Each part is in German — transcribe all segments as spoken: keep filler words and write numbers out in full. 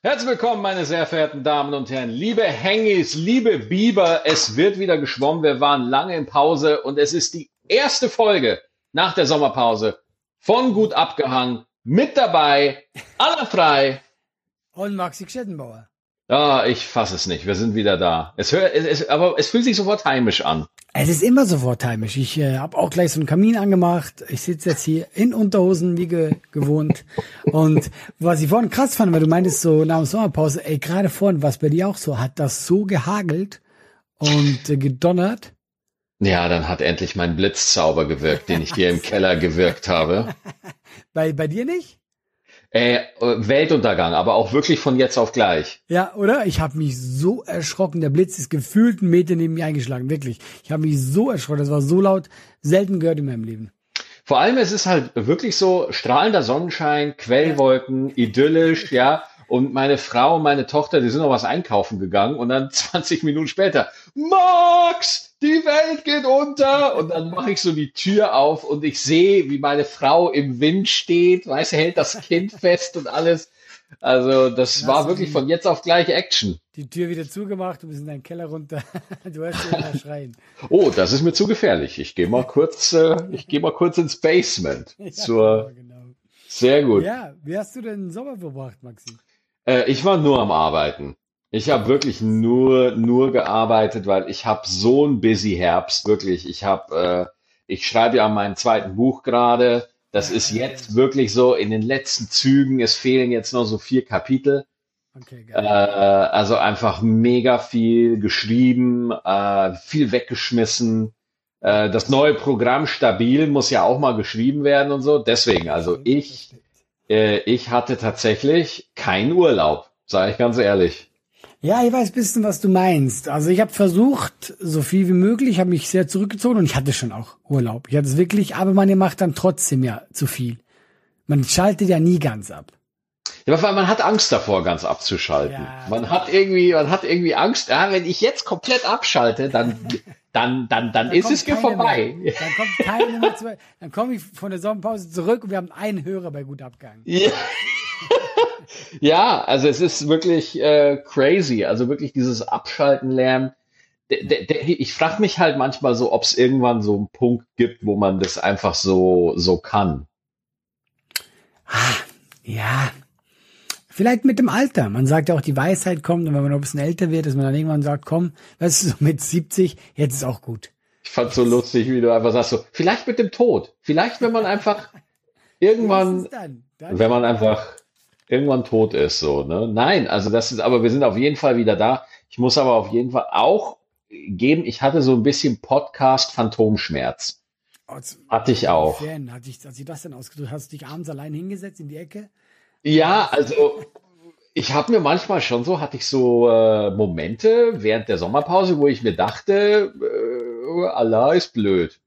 Herzlich willkommen, meine sehr verehrten Damen und Herren, liebe Hengis, liebe Biber, es wird wieder geschwommen, wir waren lange in Pause und es ist die erste Folge nach der Sommerpause von Gut abgehangen, mit dabei, aller frei. Und Maxi Gschettenbauer. Ah, ich fasse es nicht, wir sind wieder da. Es hört, es, es, aber es fühlt sich sofort heimisch an. Es ist immer sofort heimisch. Ich äh, habe auch gleich so einen Kamin angemacht. Ich sitze jetzt hier in Unterhosen, wie ge gewohnt. Und was ich vorhin krass fand, weil du meintest so nach der Sommerpause, ey, gerade vorhin, was bei dir auch so, hat das so gehagelt und äh, gedonnert. Ja, dann hat endlich mein Blitzzauber gewirkt, den ich hier im Keller gewirkt habe. Bei, bei dir nicht? Äh, Weltuntergang, aber auch wirklich von jetzt auf gleich. Ja, oder? Ich habe mich so erschrocken. Der Blitz ist gefühlt einen Meter neben mir eingeschlagen. Wirklich. Ich habe mich so erschrocken. Das war so laut. Selten gehört in meinem Leben. Vor allem, es ist halt wirklich so strahlender Sonnenschein, Quellwolken, idyllisch, ja. Und meine Frau und meine Tochter, die sind noch was einkaufen gegangen und dann zwanzig Minuten später, Max, die Welt geht unter. Und dann mache ich so die Tür auf und ich sehe, wie meine Frau im Wind steht, weißt du, hält das Kind fest und alles. Also das Dann war hast du wirklich die, von jetzt auf gleich Action. die Tür wieder zugemacht. Du bist in deinen Keller runter. Du hörst ihn immer schreien. Oh, das ist mir zu gefährlich. Ich gehe mal kurz, äh, ich gehe mal kurz ins Basement. Ja, Zur, genau, genau. sehr gut. Ja, wie hast du denn den Sommer verbracht, Maxi? Äh, ich war nur am Arbeiten. Ich habe wirklich nur, nur gearbeitet, weil ich habe so einen busy Herbst, wirklich. Ich habe, äh, ich schreibe ja an meinem zweiten Buch gerade. Das Ja, ist ja, ja. jetzt wirklich so in den letzten Zügen. Es fehlen jetzt noch so vier Kapitel. Okay, Äh, geil. also einfach mega viel geschrieben, äh, viel weggeschmissen. Äh, das neue Programm Stabil muss ja auch mal geschrieben werden und so. Deswegen, Das also stimmt, das ich, stimmt. äh, ich hatte tatsächlich keinen Urlaub, sage ich ganz ehrlich. Ja, ich weiß ein bisschen, was du meinst. Also ich habe versucht, so viel wie möglich, habe mich sehr zurückgezogen und ich hatte schon auch Urlaub. Ich hatte es wirklich, aber man macht dann trotzdem ja zu viel. Man schaltet ja nie ganz ab. Ja, weil man hat Angst davor, ganz abzuschalten. Ja, Man hat total. irgendwie, man hat irgendwie Angst, ja, wenn ich jetzt komplett abschalte, dann, dann, dann, dann Dann ist es kommt ge- keiner mehr. vorbei. Dann kommt keiner mehr zu. Dann komme ich von der Sommerpause zurück und wir haben einen Hörer bei gut abgegangen. Ja, ja, also es ist wirklich äh, crazy. Also wirklich dieses Abschalten lernen. Der, der, der, ich frage mich halt manchmal so, ob es irgendwann so einen Punkt gibt, wo man das einfach so, so kann. Ah, ja, vielleicht mit dem Alter. Man sagt ja auch, die Weisheit kommt und wenn man noch ein bisschen älter wird, dass man dann irgendwann sagt, komm, weißt du, so mit siebzig, jetzt ist auch gut. Ich fand so Jetzt, lustig, wie du einfach sagst, so, vielleicht mit dem Tod. Vielleicht, wenn man einfach irgendwann, spätestens dann. Dann wenn man fängt man an. einfach irgendwann tot ist, so, ne? Nein, also das ist, aber wir sind auf jeden Fall wieder da. Ich muss aber auf jeden Fall auch geben, ich hatte so ein bisschen Podcast-Phantomschmerz. Aus, Hatte ich auch. inwiefern hat dich, hat sich das denn ausgedrückt? Hast du dich abends allein hingesetzt in die Ecke und Ja, hast, also ich habe mir manchmal schon so, hatte ich so äh, Momente während der Sommerpause, wo ich mir dachte, äh, Allah ist blöd.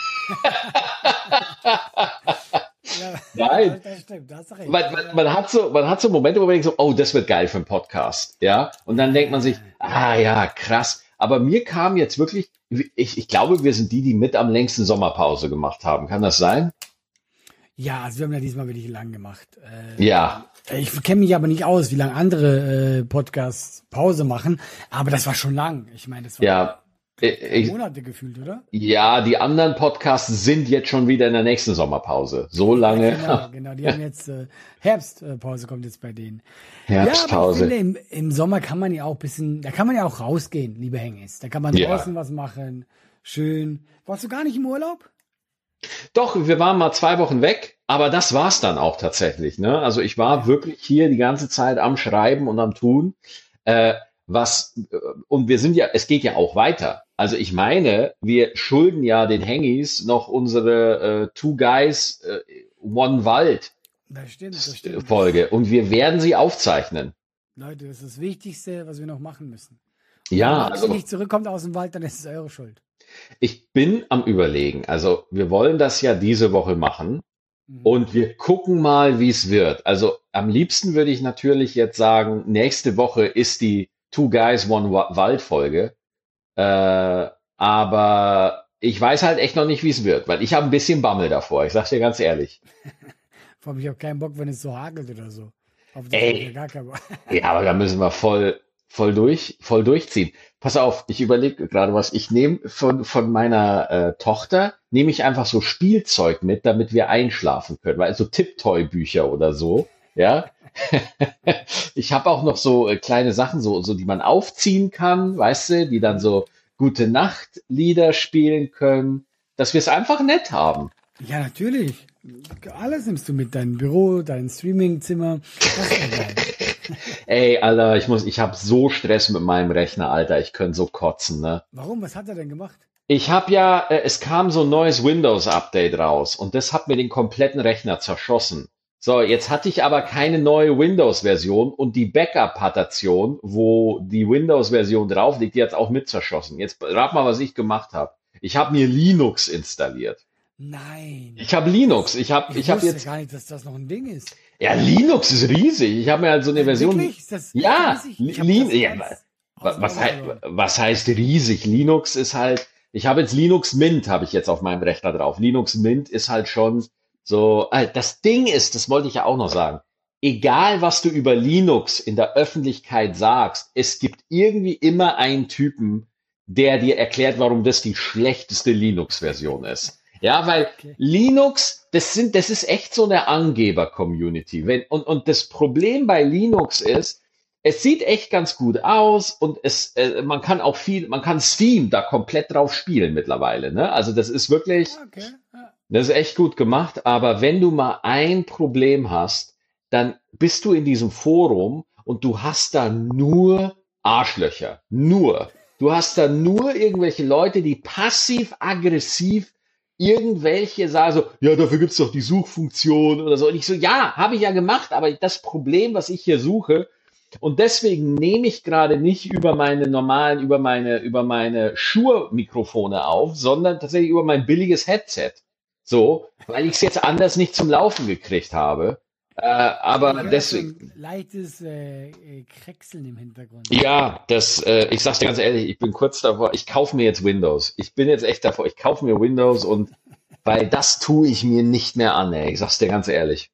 ja, Nein, das, das stimmt, da hast du recht. man, man, Aber, man hat so, man hat so Momente, wo man denkt so, oh, das wird geil für einen Podcast, ja. Und dann denkt man sich, äh, ah ja, krass. Aber mir kam jetzt wirklich, ich, ich glaube, wir sind die, die mit am längsten Sommerpause gemacht haben. Kann das sein? ja, also wir haben ja diesmal wirklich lang gemacht. Ja, Äh, ich kenne mich aber nicht aus, wie lange andere äh, Podcasts Pause machen, aber das war schon lang. Ich meine, das war, ja. glaube drei Ich, Monate gefühlt, oder? ja, die anderen Podcasts sind jetzt schon wieder in der nächsten Sommerpause. So Ja, lange genau, genau. Die haben jetzt äh, Herbstpause äh, Pause kommt jetzt bei denen. Ja, aber ich Herbstpause. finde, im, im Sommer kann man ja auch ein bisschen, da kann man ja auch rausgehen, liebe Hengis. Da kann man Ja. draußen was machen. Schön. Warst du gar nicht im Urlaub? Doch, wir waren mal zwei Wochen weg, aber das war's dann auch tatsächlich, ne? Also ich war Ja. wirklich hier die ganze Zeit am Schreiben und am Tun. Äh, was, äh, und wir sind ja, es geht ja auch weiter. Also ich meine, wir schulden ja den Hengis noch unsere äh, Two Guys äh, One Wald Das stimmt, das stimmt. Das, Folge und wir werden sie aufzeichnen. Leute, das ist das Wichtigste, was wir noch machen müssen. Und wenn Ja, Maxi also nicht zurückkommt aus dem Wald, dann ist es eure Schuld. ich bin am Überlegen. Also wir wollen das ja diese Woche machen. Mhm. Und wir gucken mal, wie es wird. Also am liebsten würde ich natürlich jetzt sagen, nächste Woche ist die Two Guys One Wald Folge. Äh, aber ich weiß halt echt noch nicht, wie es wird, weil ich habe ein bisschen Bammel davor. Ich sag's dir ganz ehrlich. Vor allem, ich habe keinen Bock, wenn es so hagelt oder so. Auf das habe ich ja Ey, gar keinen Bock. ja, aber da müssen wir voll, voll durch, voll durchziehen. Pass auf, ich überlege gerade was. Ich nehme von, von meiner äh, Tochter, nehme ich einfach so Spielzeug mit, damit wir einschlafen können. Weil so Tipptoy-Bücher oder so, ja. Ich habe auch noch so äh, kleine Sachen, so, so, die man aufziehen kann, weißt du, die dann so gute Nacht-Lieder spielen können, dass wir es einfach nett haben. Ja, natürlich. Alles nimmst du mit, dein Büro, dein Streamingzimmer. Das ist ja geil. Ey, Alter, ich muss, ich habe so Stress mit meinem Rechner, Alter, ich könnte so kotzen, ne? Warum? Was hat er denn gemacht? Ich habe ja, äh, es kam so ein neues Windows-Update raus und das hat mir den kompletten Rechner zerschossen. So, jetzt hatte ich aber keine neue Windows-Version und die Backup-Partition, wo die Windows-Version drauf liegt, die hat's auch mit zerschossen. Jetzt rat mal, was ich gemacht habe. Ich habe mir Linux installiert. Nein. Ich habe Linux. Ich habe, Ich ich habe wusste jetzt, gar nicht, dass das noch ein Ding ist. ja, Linux ist riesig. Ich habe mir halt so eine Version, Wirklich? Ist das echt ja, riesig? Li- Ich habe Lin, das ja, ganz wa- aus den was, Augen hei- verloren. was heißt riesig? Linux ist halt, ich habe jetzt Linux Mint, habe ich jetzt auf meinem Rechner drauf. Linux Mint ist halt schon so, äh, das Ding ist, das wollte ich ja auch noch sagen, egal was du über Linux in der Öffentlichkeit sagst, es gibt irgendwie immer einen Typen, der dir erklärt, warum das die schlechteste Linux-Version ist. Ja, weil Okay. Linux, das sind, das ist echt so eine Angeber-Community. Wenn, und, und das Problem bei Linux ist, es sieht echt ganz gut aus und es, äh, man kann auch viel, man kann Steam da komplett drauf spielen mittlerweile, ne? Also das ist wirklich, Ah, okay. Ja. das ist echt gut gemacht, aber wenn du mal ein Problem hast, dann bist du in diesem Forum und du hast da nur Arschlöcher. Nur. Du hast da nur irgendwelche Leute, die passiv-aggressiv irgendwelche sagen so, ja, dafür gibt's doch die Suchfunktion oder so. Und ich so, ja, habe ich ja gemacht, aber das Problem, was ich hier suche, und deswegen nehme ich gerade nicht über meine normalen, über meine, über meine Shure-Mikrofone auf, sondern tatsächlich über mein billiges Headset. So, weil ich es jetzt anders nicht zum Laufen gekriegt habe. Äh, aber Ich höre so deswegen, ein leichtes äh, äh, Krächseln im Hintergrund. ja, das, äh, ich sag's dir ganz ehrlich, ich bin kurz davor, ich kaufe mir jetzt Windows. Ich bin jetzt echt davor, ich kaufe mir Windows und weil das tue ich mir nicht mehr an, ey. Ich sag's dir ganz ehrlich.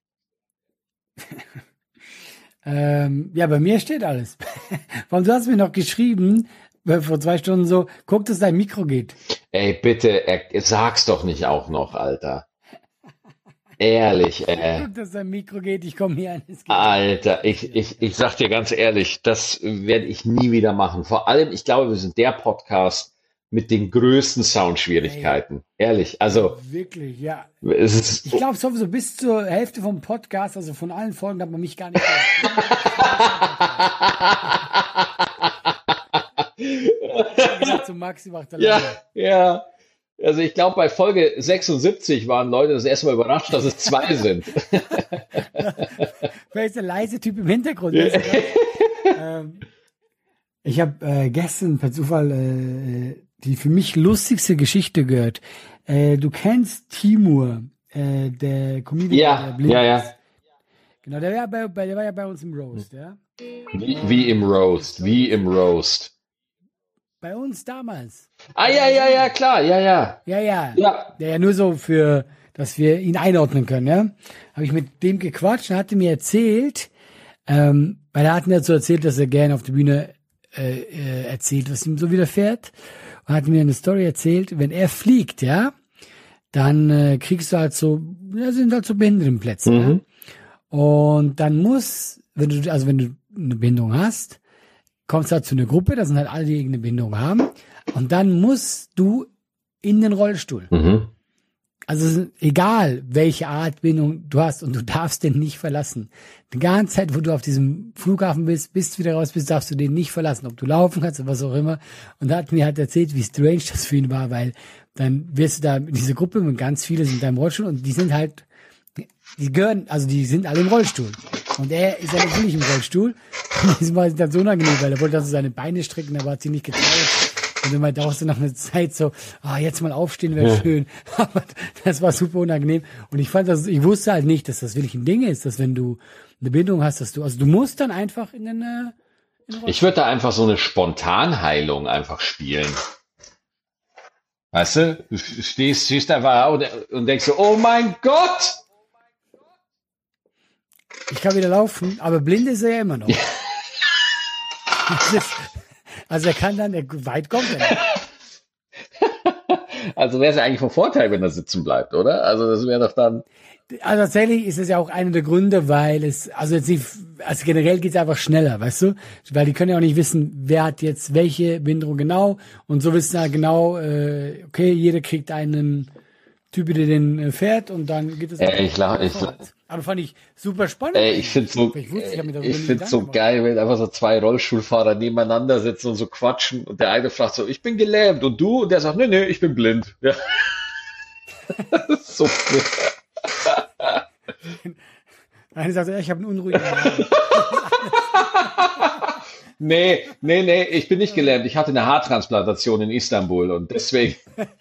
Ähm, ja, bei mir steht alles. Warum du hast mir noch geschrieben, äh, vor zwei Stunden so, guck, dass dein Mikro geht. Ey, bitte, er, sag's doch nicht auch noch, Alter. Ehrlich, äh. Guck, dass dein Mikro geht, ich komme hier an. Es geht. Alter, ich, ich, ich sag dir ganz ehrlich, das werde ich nie wieder machen. Vor allem, ich glaube, wir sind der Podcast mit den größten Soundschwierigkeiten. Ehrlich, also Wirklich, ja. es ist. Ich glaube sowieso bis zur Hälfte vom Podcast, also von allen Folgen, hat man mich gar nicht gehört. Zu Maxi macht er Ja, lange. ja. Also ich glaube, bei Folge sechsundsiebzig waren Leute das erste Mal überrascht, dass es zwei sind. Wer ist der leise Typ im Hintergrund? Weißt du das? ähm, ich habe äh, gestern per Zufall äh, die für mich lustigste Geschichte gehört. Äh, du kennst Timur, äh, der Comedian, der Ja, blind ja, ist. ja. Genau, der war, bei, bei, der war ja bei uns im Roast, ja. Wie, wie im Roast, wie im Roast. Bei uns damals. Ah, ja, ja, ja, klar, ja, ja. Ja, ja. Ja. Der ja nur so für, dass wir ihn einordnen können, ja. Habe ich mit dem gequatscht und hatte mir erzählt, ähm, weil er hat mir so erzählt, dass er gerne auf der Bühne äh, äh, erzählt, was ihm so widerfährt. Und hat mir eine Story erzählt, wenn er fliegt, ja, dann äh, kriegst du halt so, ja, sind halt so Behindertenplätze. Mhm. Ja? Und dann muss, wenn du, also wenn du eine Behinderung hast, kommst du halt zu einer Gruppe, da sind halt alle, die irgendeine Behinderung haben. Und dann musst du in den Rollstuhl. Mhm. Also es ist egal, welche Art Behinderung du hast und du darfst den nicht verlassen. Die ganze Zeit, wo du auf diesem Flughafen bist, bis du wieder raus bist, darfst du den nicht verlassen, ob du laufen kannst oder was auch immer. Und da hat mir halt erzählt, wie strange das für ihn war, weil dann wirst du da in diese Gruppe mit ganz viele sind da im Rollstuhl und die sind halt, die gehören, also die sind alle im Rollstuhl. Und er ist ja natürlich im Rollstuhl. Und das war dann so unangenehm, weil er wollte also seine Beine strecken, aber hat sie nicht getraut. Und dann meinte auch so nach einer Zeit so, ah, jetzt mal aufstehen wäre Ja. schön. Aber das war super unangenehm. Und ich fand das, ich wusste halt nicht, dass das wirklich ein Ding ist, dass wenn du eine Bindung hast, dass du, also du musst dann einfach in den, äh, in den Rollstuhl. Ich würde da einfach so eine Spontanheilung einfach spielen. Weißt du? Du stehst, stehst einfach da und, und denkst so, oh mein Gott! Ich kann wieder laufen, aber blind ist er ja immer noch. Ja. Das ist, also er kann dann, er, weit kommt er nicht. Also wäre es ja eigentlich von Vorteil, wenn er sitzen bleibt, oder? Also das wäre doch dann. Also tatsächlich ist es ja auch einer der Gründe, weil es, also jetzt nicht, also generell geht es einfach schneller, weißt du? Weil die können ja auch nicht wissen, wer hat jetzt welche Behinderung genau, und so wissen ja genau, äh, okay, jeder kriegt einen Typ, der den äh, fährt, und dann geht es. Äh, ich lach, ich, aber fand ich super spannend. Ey, ich find's so, ich wusste, ich hab mir darüber ich nie find's so Gedanken geil, wenn einfach so zwei Rollstuhlfahrer nebeneinander sitzen und so quatschen, und der eine fragt so, ich bin gelähmt, und du? Und der sagt, nee, nee, ich bin blind. Ja. Das ist so blöd. Einer sagt, ja, ich habe einen unruhigen Magen. Nee, nee, nee, ich bin nicht gelähmt. Ich hatte eine Haartransplantation in Istanbul und deswegen.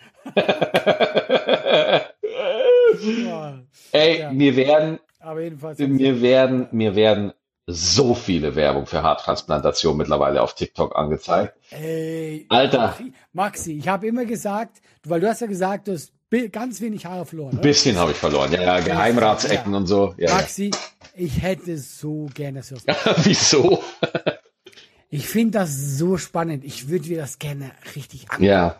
Ja, Ey, ja. mir werden, Aber jedenfalls. mir werden, mir werden so viele Werbung für Haartransplantation mittlerweile auf TikTok angezeigt. Ey, Alter. Maxi, ich habe immer gesagt, weil du hast ja gesagt, du hast bi- ganz wenig Haare verloren. Ein Oder? bisschen habe ich verloren. Ja, ja, Geheimratsecken Ja. und so. Ja, Maxi, ich hätte so gerne das. ja. Wieso? Ich finde das so spannend. Ich würde mir das gerne richtig angucken. Ja.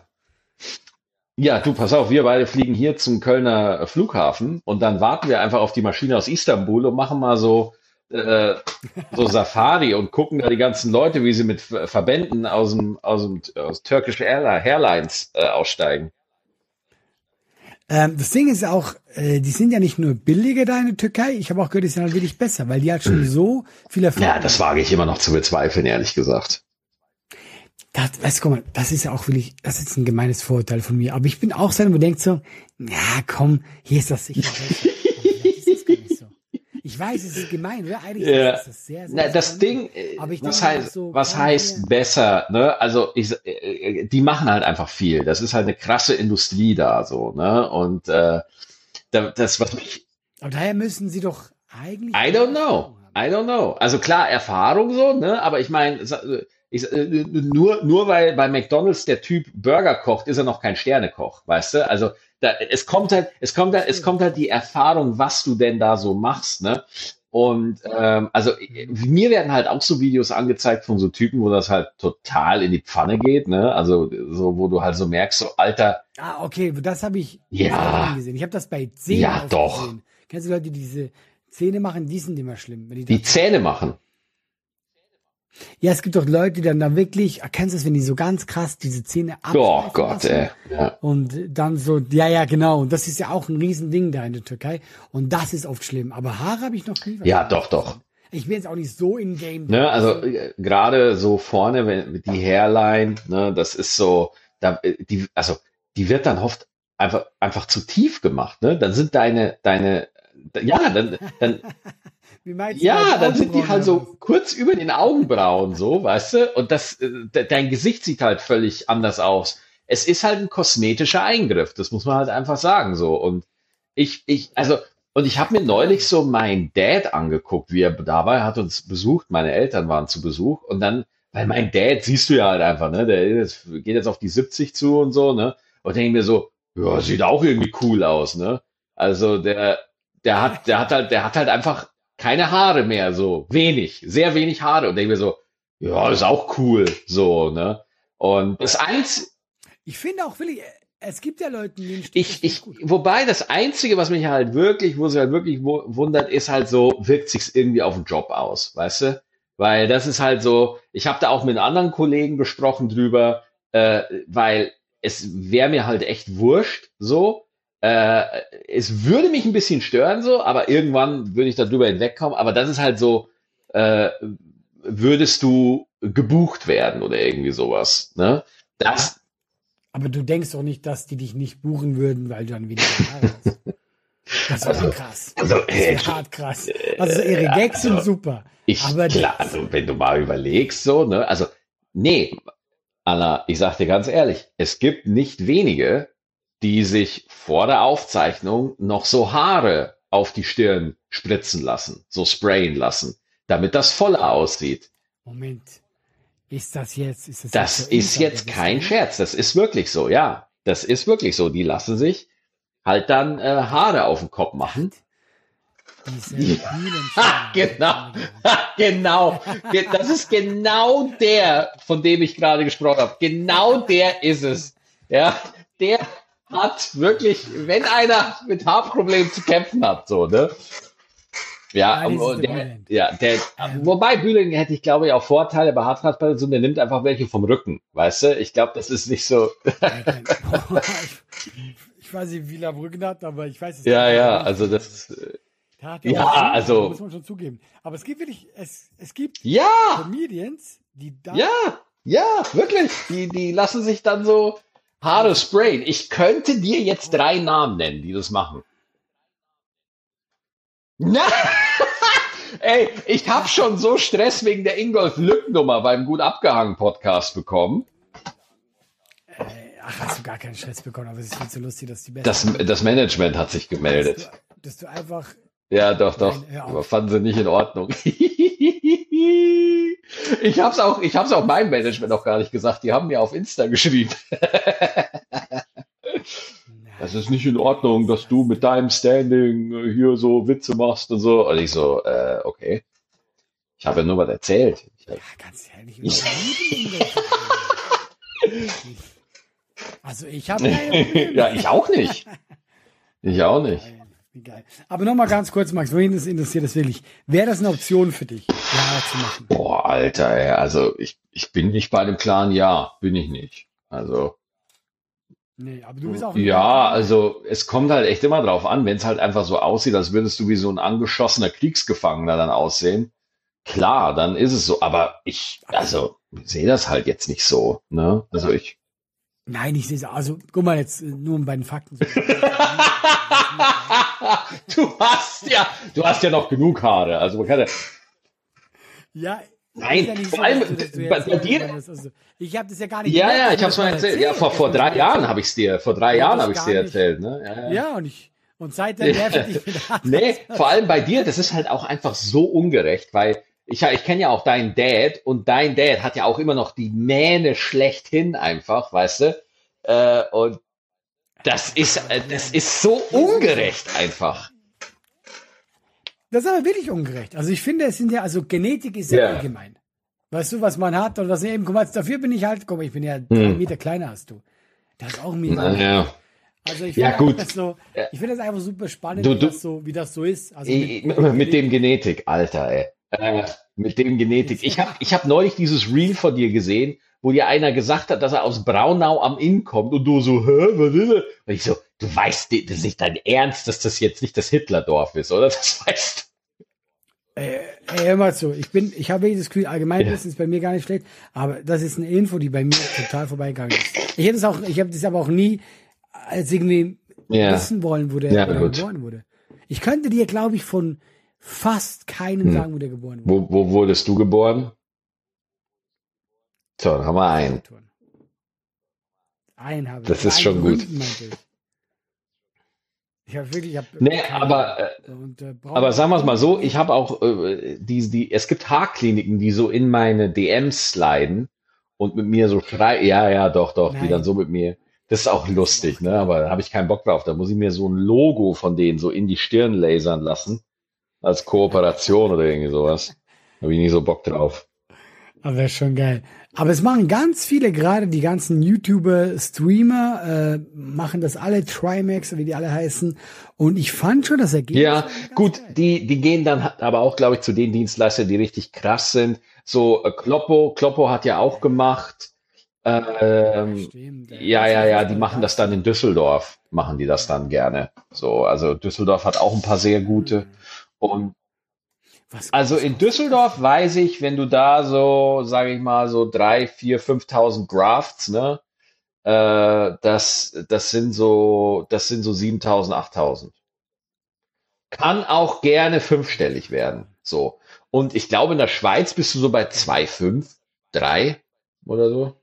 Ja, du, pass auf, wir beide fliegen hier zum Kölner Flughafen und dann warten wir einfach auf die Maschine aus Istanbul und machen mal so, äh, so Safari und gucken da die ganzen Leute, wie sie mit Ver- Verbänden aus dem, aus dem, aus Turkish Airli- Airlines äh, aussteigen. Ähm, das Ding ist auch, äh, die sind ja nicht nur billiger da in der Türkei. Ich habe auch gehört, die sind halt wirklich besser, weil die halt schon so viel Erfahrung Ja, das wage ich immer noch zu bezweifeln, ehrlich gesagt. Das, weißt du, guck mal, das ist ja auch wirklich, das ist ein gemeines Vorurteil von mir. Aber ich bin auch so, wo man denkt so, ja, komm, hier ist das sicher besser. Aber vielleicht ist das gar nicht so. Ich weiß, es ist gemein, oder? Eigentlich Ja. ist das sehr, sehr, Na, sehr das gemein. Ding, äh, Aber ich was denke heißt, auch so, was komm, heißt hier. besser, ne? Also ich, äh, die machen halt einfach viel. Das ist halt eine krasse Industrie da, so, ne? Und äh, da- das, was mich, Aber daher müssen sie doch eigentlich. I don't know, Erfahrung haben. I don't know. Also klar, Erfahrung so, ne? Aber ich meine, ich, äh, nur, nur weil bei McDonald's der Typ Burger kocht, ist er noch kein Sternekoch, weißt du? Also da, es kommt halt, es kommt halt, es kommt halt die Erfahrung, was du denn da so machst, ne? Und ähm, also äh, mir werden halt auch so Videos angezeigt von so Typen, wo das halt total in die Pfanne geht, ne? Also so, wo du halt so merkst, so Alter, Ah, okay, das habe ich Ja. das hab ich nie gesehen. Ich habe das bei Zähnen Ja, oft doch. gesehen. Kennst du Leute, die diese Zähne machen? Die sind immer schlimm. Wenn die die das- Zähne machen. Ja, es gibt doch Leute, die dann da wirklich, kennst du das, wenn die so ganz krass diese Zähne Oh abschleifen Gott, lassen? ey. Ja. Und dann so, ja, ja, genau. Und das ist ja auch ein Riesending da in der Türkei. Und das ist oft schlimm. Aber Haare habe ich noch nie. Ja, doch, doch. Ich bin jetzt auch nicht so in Game. Ne, also äh, gerade so vorne, wenn die Hairline, ne, das ist so, da, äh, die, also die wird dann oft einfach einfach zu tief gemacht, ne? Dann sind deine deine, ja, dann dann Wie meinst du, ja, deine dann sind die Augenbrauen halt oder so kurz über den Augenbrauen, so, weißt du? Und das, äh, de- dein Gesicht sieht halt völlig anders aus. Es ist halt ein kosmetischer Eingriff, das muss man halt einfach sagen, so. Und ich, ich, also, und ich habe mir neulich so meinen Dad angeguckt, wie er da war. Er hat uns besucht, meine Eltern waren zu Besuch. Und dann, weil mein Dad, siehst du ja halt einfach, ne, der ist, geht jetzt auf die siebzig zu und so, ne? Und denke mir so, ja, sieht auch irgendwie cool aus, ne? Also der, der hat, der hat halt, der hat halt einfach keine Haare mehr, so wenig, sehr wenig Haare. Und denke mir so, ja, ist auch cool, so, ne? Und das eins, Ich finde auch wirklich, es gibt ja Leute, denen steht ich, das ich, nicht gut. wobei das Einzige, was mich halt wirklich, wo sie halt wirklich wu- wundert, ist halt so, wirkt sich's irgendwie auf den Job aus, weißt du? Weil das ist halt so, ich habe da auch mit anderen Kollegen gesprochen drüber, äh, weil es wäre mir halt echt wurscht, so. Äh, es würde mich ein bisschen stören, so, aber irgendwann würde ich darüber hinwegkommen. Aber das ist halt so, äh, würdest du gebucht werden oder irgendwie sowas, ne? Das, Aber du denkst doch nicht, dass die dich nicht buchen würden, weil du dann weniger Haare hast. Das wäre krass. also, Das wäre hart krass. Also ihre Gags sind super. Ich, Aber klar, das- also wenn du mal überlegst, so, ne, also, nee, Anna, ich sag dir ganz ehrlich, es gibt nicht wenige, die sich vor der Aufzeichnung noch so Haare auf die Stirn spritzen lassen, so sprayen lassen, damit das voller aussieht. Moment. Ist das jetzt? Ist das, Das jetzt so ist jetzt Insider-Wissen? kein Scherz, das ist wirklich so, ja. Das ist wirklich so. Die lassen sich halt dann äh, Haare auf den Kopf machen. Diese Ha, genau, ha, genau. Ge- Das ist genau der, von dem ich gerade gesprochen habe. Genau der ist es. Ja, der hat wirklich, wenn einer mit Haarproblemen zu kämpfen hat, so, ne? Ja, Ah, und, das ist und der der, Bülent. ja, der, Ähm, wobei Bühling hätte ich glaube ich auch Vorteile bei Haartransplantation, der nimmt einfach welche vom Rücken, weißt du? Ich glaube, das ist nicht so, der kann, ich, ich weiß nicht, wie viel er am Rücken hat, aber ich weiß, es ja, kann schon ja, ordentlich also viel. Also, das, äh, der hat ja auch ja, Schulter, da muss also, man schon zugeben. Aber es gibt wirklich, es, es gibt ja, Comedians, die ja, dann, ja, wirklich, die, die lassen sich dann so Haare sprayen. Ich könnte dir jetzt oh, drei Namen nennen, die das machen. Na, ey, ich habe schon so Stress wegen der Ingolf Lück-Nummer beim Gut abgehangen Podcast bekommen. äh, ach, hast du gar keinen Stress bekommen, aber es ist viel zu lustig, dass die Das, besten, das Management hat sich dass du, gemeldet. dass du einfach, Ja, doch, doch. nein, hör Aber auf. fanden sie nicht in Ordnung. Ich hab's auch, ich hab's auch meinem Management noch gar nicht gesagt. Die haben mir auf Insta geschrieben. Das ist Nein, nicht in ey, Ordnung, ist dass du das mit denn? deinem Standing äh, hier so Witze machst und so. Und ich so, äh, okay. Ich habe ja nur was erzählt. Ich hab, Ja, ganz ehrlich, und ich liebe Ingolf Lück. Ich, also ich habe keine ja, Probleme. ich auch nicht. Ich auch nicht. Geil, wie geil. Aber nochmal ganz kurz, Max, wohin das interessiert das wirklich? Wäre das eine Option für dich, Jahre zu machen? Boah, Alter, ey, also ich, ich bin nicht bei dem klaren Ja, bin ich nicht. Also, Nee, aber du bist auch in keinem ja, klaren Nein. also es kommt halt echt immer drauf an, wenn es halt einfach so aussieht, als würdest du wie so ein angeschossener Kriegsgefangener dann aussehen. Klar, dann ist es so, aber ich, also, sehe das halt jetzt nicht so, ne? Also ich. Nein, ich sehe es. Also, guck mal jetzt, äh, nur um bei den Fakten zu bleiben. Du hast ja nie, du hast nie Haare. Du hast ja, du hast ja noch genug Haare. Also man kann ja, Ja, ist nein, ja nicht vor so, allem dass du, dass du bei, jetzt bei irgendwann dir, das, also, ich habe das ja gar nicht ja, gemerkt, ja, dass ich mir hab's das mal mal erzählt. Ja, erzählt, vor, dass vor mir das drei mal Jahren erzählt. habe ich's dir, vor drei Ich habe Jahren das habe ich's gar dir nicht. erzählt, ne? Ja, ja. Ja, und ich, und seitdem nervt ich dich mit Nee, vor Haartransplantation. allem bei dir, das ist halt auch einfach so ungerecht, weil ich, ja- ich kenne ja auch deinen Dad und dein Dad hat ja auch immer noch die Mähne schlechthin einfach, weißt du? Äh, und das Ja, ist, aber äh, das das ist, ist so das ist wirklich so. ungerecht einfach. Das ist aber wirklich ungerecht. Also ich finde, es sind ja, also Genetik ist ja Ja. allgemein. Weißt du, was man hat und was eben, guck mal, dafür bin ich halt, guck mal, ich bin ja drei Hm. Meter kleiner als du. Das ist auch mega ungerecht. Naja. Also ich Ja, finde einfach gut. das so, Äh, ich finde das einfach super spannend, Du, wie du, das so, wie das so ist. Also mit, i- mit dem mit dem Genetik. Genetik, Alter, ey. Äh, mit dem Genetik. Ist, Ich habe ich hab neulich dieses Reel von dir gesehen, wo dir einer gesagt hat, dass er aus Braunau am Inn kommt und du so, hä, was ist das? Und ich so, du weißt, das ist nicht dein Ernst, dass das jetzt nicht das Hitlerdorf ist, oder? Das weißt äh, ey, hör mal zu, ich bin, ich habe wirklich das Gefühl, du. Allgemeinwissen ist bei mir gar nicht schlecht, aber das ist eine Info, die bei mir total vorbeigegangen ist. Ich hätte es auch, ich habe das aber auch nie als irgendwie Ja, wissen wollen, wo der, ja, wo der gut. geboren wurde. Ich könnte dir, glaube ich, von fast keinem Hm. sagen, wo der geboren wurde. Wo, wo wurdest du geboren? So, dann haben wir einen. Saturn. Einen habe ich. Das Oder ist einen schon gut. berühmten, meinte ich. Ich habe wirklich, ich habe Nee, keine aber, Ahnung. äh, Und äh, aber Braunau sagen wir es mal klingt so, irgendwie ich so. habe auch äh, die, die, es gibt Haarkliniken, die so in meine D Ms sliden und mit mir so schreien, ja, ja, doch, doch, die dann so Nein, mit mir. Das ist auch das ist aber lustig, auch ne? klar. Aber da habe ich keinen Bock drauf. Da muss ich mir so ein Logo von denen so in die Stirn lasern lassen, als Kooperation oder irgendwie sowas. Da habe ich nie so Bock drauf. Aber wäre schon geil. Aber es machen ganz viele, gerade die ganzen YouTuber, Streamer, äh, machen das alle, Trimax, wie die alle heißen. Und ich fand schon das Ergebnis Ja, irgendwie ganz gut, geil. die, die gehen dann aber auch, glaube ich, zu den Dienstleistern, die richtig krass sind. So, äh, Kloppo, Kloppo hat ja auch gemacht. Ja, Ähm, stimmt. Äh, ja, was ja, war ja, das die bei machen das dann in Daxi? Düsseldorf, machen die das Ja. dann gerne. So, also Düsseldorf hat auch ein paar sehr gute. Hm. Und Was, also was in kostet das Düsseldorf denn? weiß ich, wenn du da so, sage ich mal, so drei, vier, fünftausend Grafts, ne, äh, das, das sind so, das sind so siebentausend, achttausend. Kann auch gerne fünfstellig werden. Boah. So. Und ich glaube, in der Schweiz bist du so bei zwei Geil. Komma fünf, drei oder so.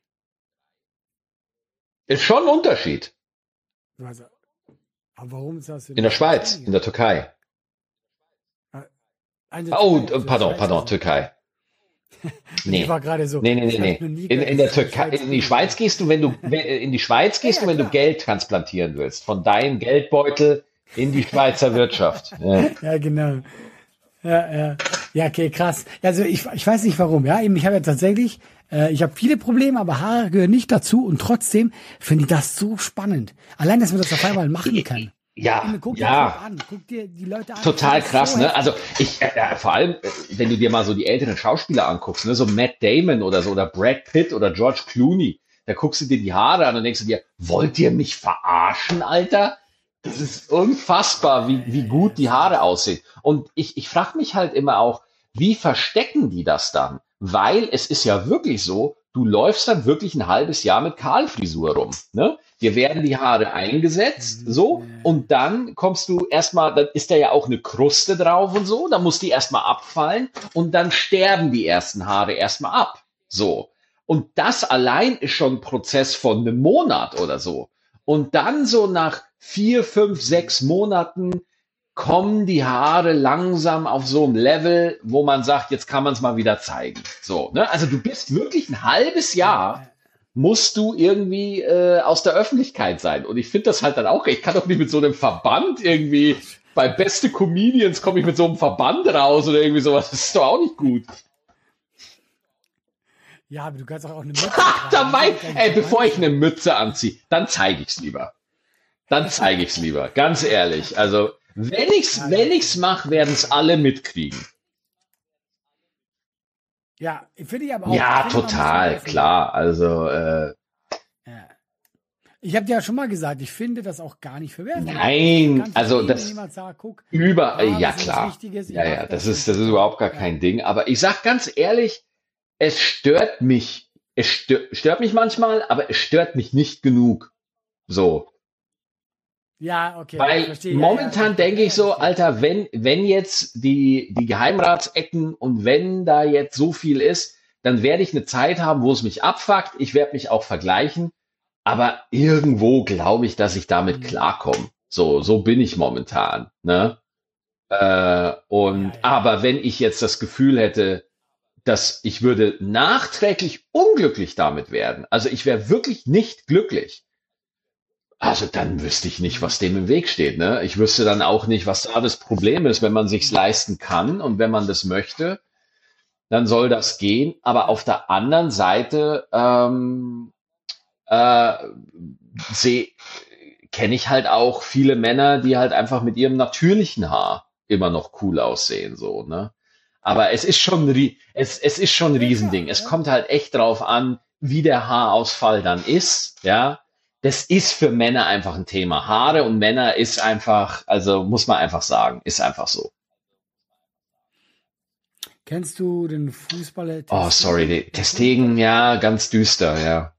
Ist schon ein Unterschied. Also, aber warum zahlst du in In der der Schweiz Schweiz, in weniger? der Türkei. Ah, in der Oh, Türkei, äh, also in der pardon, Schweiz pardon, also. Türkei. Und ich Nee. war gerade so, Nee, nee, nee, das habe ich nee. noch nie In, gehört, in dass der es in der Türkei, Schweiz in die weniger Schweiz ist. gehst du, wenn du, wenn- in die Schweiz Ja, gehst ja, du, wenn du klar. Geld transplantieren willst. Von deinem Geldbeutel In die Schweizer Wirtschaft. Ja. Ja, genau. Ja, ja. Ja, okay, krass. Also ich, ich weiß nicht warum, ja. Eben, ich habe ja tatsächlich, äh, ich habe viele Probleme, aber Haare gehören nicht dazu und trotzdem finde ich das so spannend. Allein, dass man das auf einmal machen kann. Ja, Eben, guck dir ja. das an, guck dir die Leute an. Total Das ist krass, so ne? heftig. Also ich, äh, äh, vor allem, äh, wenn du dir mal so die älteren Schauspieler anguckst, ne, so Matt Damon oder so, oder Brad Pitt oder George Clooney, da guckst du dir die Haare an und denkst du dir, wollt ihr mich verarschen, Alter? Das ist unfassbar, wie, wie gut die Haare aussehen. Und ich, ich frage mich halt immer auch, wie verstecken die das dann? Weil es ist ja wirklich so, du läufst dann wirklich ein halbes Jahr mit Kahlfrisur rum. Ne? Dir werden die Haare eingesetzt, so, und dann kommst du erstmal, dann ist da ja auch eine Kruste drauf und so, dann muss die erstmal abfallen und dann sterben die ersten Haare erstmal ab. So. Und das allein ist schon ein Prozess von einem Monat oder so. Und dann so nach vier, fünf, sechs Monaten kommen die Haare langsam auf so ein Level, wo man sagt, jetzt kann man es mal wieder zeigen. So, ne? Also du bist wirklich ein halbes Jahr, musst du irgendwie äh, aus der Öffentlichkeit sein. Und ich finde das halt dann auch, ich kann doch nicht mit so einem Verband irgendwie, bei beste Comedians komme ich mit so einem Verband raus oder irgendwie sowas. Das ist doch auch nicht gut. Ja, aber du kannst auch eine Mütze Da mein, tragen. ey, bevor ich eine Mütze anziehe, dann zeige ich's lieber. Dann zeige ich's lieber, ganz ehrlich. Also, wenn ich's, wenn ich's mache, werden es alle mitkriegen. Ja, finde ich aber auch. Ja, finde, man muss total, auch- klar. Also, äh, Ja. Ich habe dir ja schon mal gesagt, ich finde das auch gar nicht verwerflich. nein, Ganz also verstehen, das wenn jemand sagt, guck, über, Haare ja sind was klar. Wichtiges, ich Ja, mach ja, das und ist, das ist überhaupt gar kein Ding. Aber ich sag ganz ehrlich, es stört mich. Es stört, stört mich manchmal, aber es stört mich nicht genug. So. Ja, okay. Weil verstehe, ja, momentan ja, denke ich so, verstehe. Alter, wenn, wenn jetzt die, die Geheimratsecken und wenn da jetzt so viel ist, dann werde ich eine Zeit haben, wo es mich abfuckt. Ich werde mich auch vergleichen. Aber irgendwo glaube ich, dass ich damit Mhm. klarkomme. So, so bin ich momentan, ne? Äh, und, Ja, ja. aber wenn ich jetzt das Gefühl hätte, dass ich würde nachträglich unglücklich damit werden, also ich wäre wirklich nicht glücklich, also dann wüsste ich nicht, was dem im Weg steht, ne? Ich wüsste dann auch nicht, was da das Problem ist, wenn man sich's leisten kann und wenn man das möchte, dann soll das gehen. Aber auf der anderen Seite ähm, äh, seh, kenne ich halt auch viele Männer, die halt einfach mit ihrem natürlichen Haar immer noch cool aussehen, so, ne? Aber es ist schon, ein Rie- es, es ist schon ein Ja, Riesending. klar, Es ja. kommt halt echt drauf an, wie der Haarausfall dann ist, ja. Das ist für Männer einfach ein Thema. Haare und Männer ist einfach, also muss man einfach sagen, ist einfach so. Kennst du den Fußballer? Oh, sorry, die Testegen, ja, ganz düster, ja.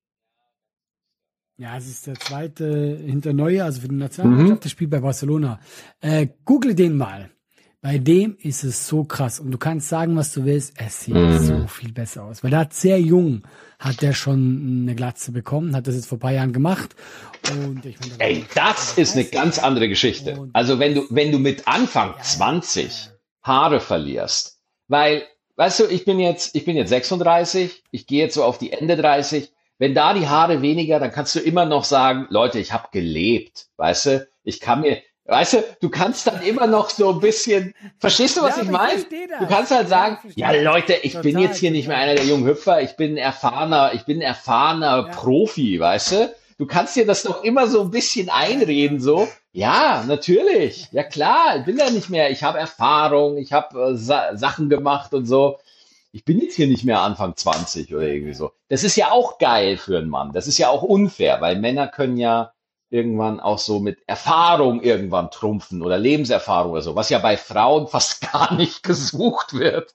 Ja, es ist der zweite hinter Neuer, also für die Nationalmannschaft, Mhm. der spielt bei Barcelona. Äh, google den mal. Bei dem ist es so krass. Und du kannst sagen, was du willst. Es sieht Mhm. so viel besser aus. Weil der hat sehr jung, hat der schon eine Glatze bekommen, hat das jetzt vor ein paar Jahren gemacht. Und ich meine, Ey, das ist eine ganz andere Geschichte. Also wenn du, wenn du mit Anfang zwanzig Haare verlierst, weil, weißt du, ich bin jetzt, ich bin jetzt sechsunddreißig, ich gehe jetzt so auf die Ende dreißig. Wenn da die Haare weniger, dann kannst du immer noch sagen, Leute, ich habe gelebt, weißt du, ich kann mir, weißt du, du kannst dann immer noch so ein bisschen, verstehst du, was Ja, ich aber ich meine? verstehe das. Du kannst halt Ja, sagen, ich verstehe ja das. Leute, ich bin Total, jetzt hier nicht mehr total. einer der jungen Hüpfer, ich bin ein erfahrener, ich bin ein erfahrener Ja. Profi, weißt du? Du kannst dir das doch immer so ein bisschen einreden, so. Ja, natürlich. Ja klar, ich bin ja nicht mehr, ich habe Erfahrung, ich habe äh, Sa Sachen gemacht und so. Ich bin jetzt hier nicht mehr Anfang zwanzig oder irgendwie so. Das ist ja auch geil für einen Mann. Das ist ja auch unfair, weil Männer können ja irgendwann auch so mit Erfahrung irgendwann trumpfen oder Lebenserfahrung oder so, was ja bei Frauen fast gar nicht gesucht wird.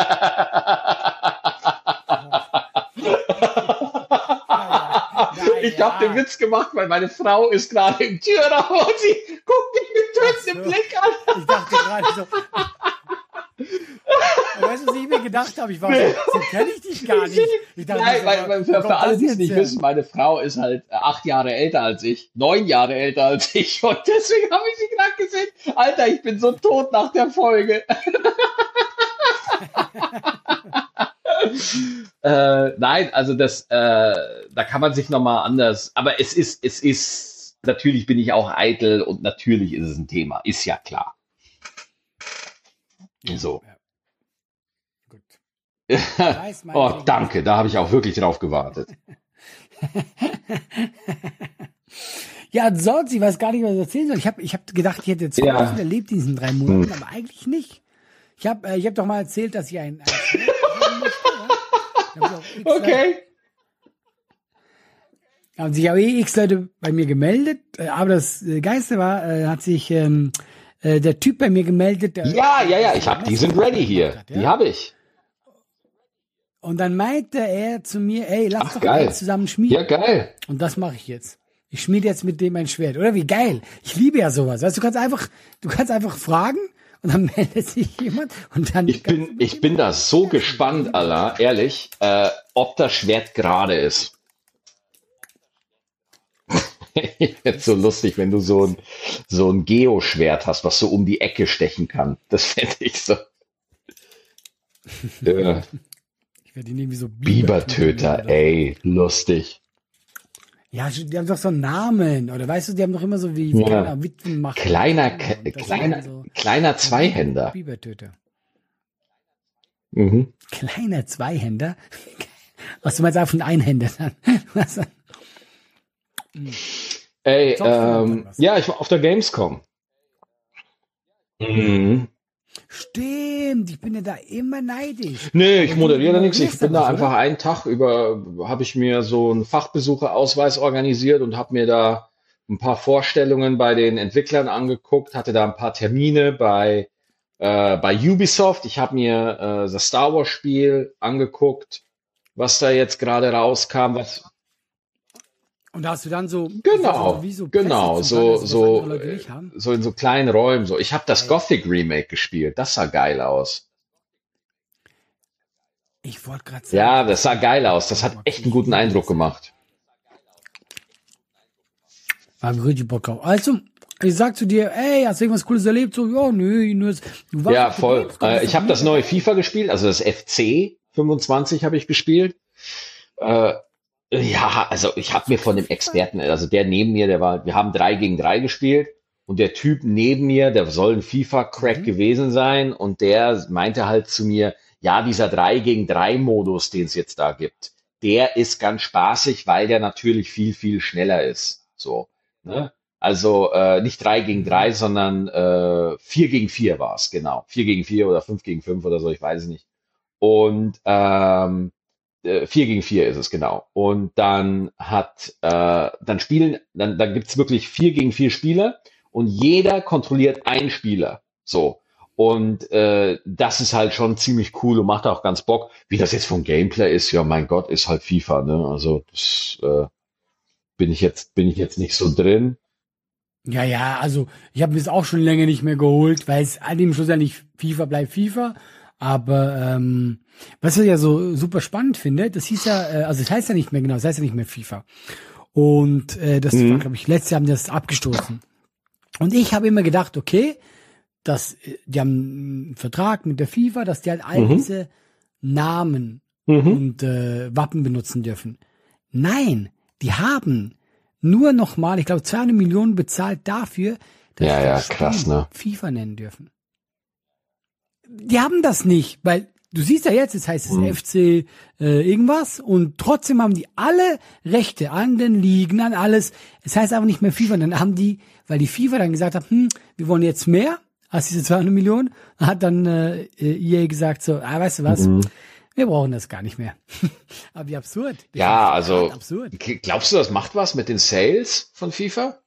Ich habe den Witz gemacht, weil meine Frau ist gerade im Türraum und sie guckt mich mit tötendem so. Blick an. Ich dachte gerade so. Weißt du, was ich mir gedacht habe? Ich war so, so kenne ich dich gar nicht. Ich dachte, Nein, so, weil, weil wo für, kommt für alle, das die es jetzt nicht her? wissen, meine Frau ist halt äh, acht Jahre älter als ich, neun Jahre älter als ich und deswegen habe ich sie gerade gesehen. Alter, ich bin so tot nach der Folge. äh, nein, also das, äh, da kann man sich nochmal anders, aber es ist, es ist natürlich bin ich auch eitel und natürlich ist es ein Thema, ist ja klar. So. Ja, gut. Weiß, mein Oh, Ding. danke, da habe ich auch wirklich drauf gewartet. Ja, sonst, ich weiß gar nicht, was ich erzählen soll. Ich habe ich hab gedacht, ich hätte jetzt Ja. viel erlebt in diesen drei Monaten, aber eigentlich nicht. Ich habe äh, ich hab doch mal erzählt, dass ich ein... ein haben möchte, ja? Da hab ich auch x Leute- Okay. haben sich auch eh x Leute bei mir gemeldet, äh, aber das äh, Geiste war, äh, hat sich ähm, äh, der Typ bei mir gemeldet. Der, Ja, ja, ja, ich hab, die sind ready hier. Die habe ich. Und dann meinte er zu mir, ey, lass Ach, doch geil. jetzt zusammen schmieden. Ja, geil. Und das mache ich jetzt. Ich schmiede jetzt mit dem ein Schwert. Oder wie geil. Ich liebe ja sowas. Weißt, du kannst einfach, du kannst einfach fragen und dann meldet sich jemand und dann. Ich bin, ich bin da so gespannt, Allah, ehrlich, äh, ob das Schwert gerade ist. Jetzt so lustig, wenn du so ein, so ein Geo-Schwert hast, was so um die Ecke stechen kann. Das fände ich so. Äh, Ich werde ihn irgendwie so Bibertöter, oder- ey, lustig. Ja, die haben doch so einen Namen. Oder weißt du, die haben doch immer so wie Ja. kleiner Witwenmacher. Kleiner, Und Ke- das kleiner, sind so kleiner Zweihänder. Bibertöter. Mhm. Kleiner Zweihänder? Was du meinst, einfach ein Einhänder dann? Was? Ey, Zockst du noch ähm, was? ja, ich war auf der Gamescom. Mhm. Stimmt, ich bin ja da immer neidisch. Nee, ich Aber moderiere da du nichts. Ich moderierst bin da da was, einfach oder? einen Tag über, habe ich mir so einen Fachbesucherausweis organisiert und habe mir da ein paar Vorstellungen bei den Entwicklern angeguckt, hatte da ein paar Termine bei, äh, bei Ubisoft. Ich habe mir äh, das Star Wars Spiel angeguckt, was da jetzt gerade rauskam. Was, Und da hast du dann so, genau, so wie so genau, Pressezugang, so, also was so, andere Leute äh, nicht haben. so in so kleinen Räumen. So, ich habe das Gothic Remake gespielt. Das sah geil aus. Ich wollte gerade sagen. Ja, das sah geil aus. Das hat echt einen guten Eindruck gemacht. Hab richtig Bock drauf. Also, ich sag zu dir, ey, hast du irgendwas Cooles erlebt? So, ja, nö, nur das, du warst Ja, auf der voll. Gamescom, Äh, ist ich doch habe das mega neue geil. FIFA gespielt, also das F C fünfundzwanzig habe ich gespielt. Äh, ja, also ich habe mir von dem Experten, also der neben mir, der war, wir haben drei gegen drei gespielt und der Typ neben mir, der soll ein FIFA-Crack Mhm. gewesen sein und der meinte halt zu mir, ja, dieser drei gegen drei Modus, den es jetzt da gibt, der ist ganz spaßig, weil der natürlich viel, viel schneller ist. So, ne? Also äh, nicht drei gegen drei, sondern äh, vier gegen vier war es, genau. Vier gegen vier oder fünf gegen fünf oder so, ich weiß es nicht. Und ähm, äh, vier gegen vier ist es, genau. Und dann hat, äh, dann spielen, dann, dann gibt's wirklich vier gegen vier Spieler und jeder kontrolliert einen Spieler. So. Und äh, das ist halt schon ziemlich cool und macht auch ganz Bock. Wie das jetzt vom Gameplay ist, ja, mein Gott, ist halt FIFA, ne? Also das, äh, bin ich jetzt, bin ich jetzt nicht so drin. Ja, ja, also ich habe mir es auch schon länger nicht mehr geholt, weil es an dem Schluss ja nicht FIFA bleibt FIFA. Aber ähm, was ich ja so super spannend finde, das hieß ja, äh, also es heißt ja nicht mehr genau, es heißt ja nicht mehr FIFA. Und äh, das Mhm. war, glaube ich, letztes Jahr haben die das abgestoßen. Und ich habe immer gedacht, okay, dass äh, die haben einen Vertrag mit der FIFA, dass die halt all Mhm. diese Namen Mhm. und äh, Wappen benutzen dürfen. Nein, die haben nur noch mal, ich glaube, zweihundert Millionen bezahlt dafür, dass Ja, sie ja, das Spiel krass, ne? FIFA nennen dürfen. Die haben das nicht, weil du siehst ja jetzt, es heißt es Mhm. F C äh, irgendwas und trotzdem haben die alle Rechte an den Ligen, an alles. Es heißt aber nicht mehr FIFA, dann haben die, weil die FIFA dann gesagt hat, hm, wir wollen jetzt mehr als diese zweihundert Millionen, hat dann äh, E A gesagt so, ah, weißt du was, Mhm. wir brauchen das gar nicht mehr. Aber wie absurd. Das Ja, ist also hart absurd. g- glaubst du, das macht was mit den Sales von FIFA?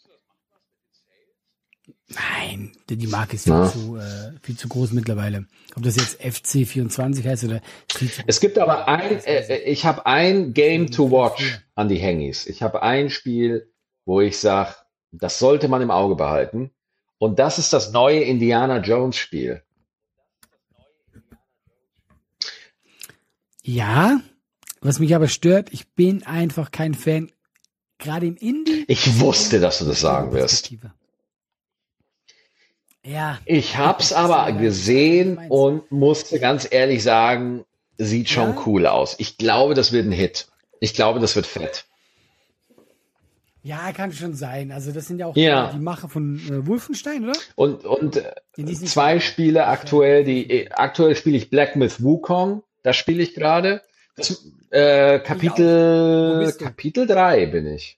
Nein, die die Marke ist viel Ja. zu, äh, viel zu groß mittlerweile. Ob das jetzt F C vierundzwanzig heißt oder viel zu Es gibt aber ein, äh, äh, ich habe ein Game to watch an die Hengis. Ich habe ein Spiel, wo ich sage, das sollte man im Auge behalten. Und das ist das neue Indiana Jones Spiel. Ja, was mich aber stört, ich bin einfach kein Fan, gerade im Indie. Ich wusste, dass du das sagen wirst. Perspektive. Ja. Ich hab's Das ist aber aber gesehen meins. und musste ganz ehrlich sagen, sieht schon Ja? cool aus. Ich glaube, das wird ein Hit. Ich glaube, das wird fett. Ja, kann schon sein. Also das sind ja auch Ja. äh, die Macher von äh, Wolfenstein, oder? Und, und äh, Ja, die sind zwei Spiele aktuell, die äh, aktuell spiele ich Black Myth Wukong, da spiele ich gerade. Das, äh, ich auch. Wo Kapitel, bist du? Kapitel drei bin ich.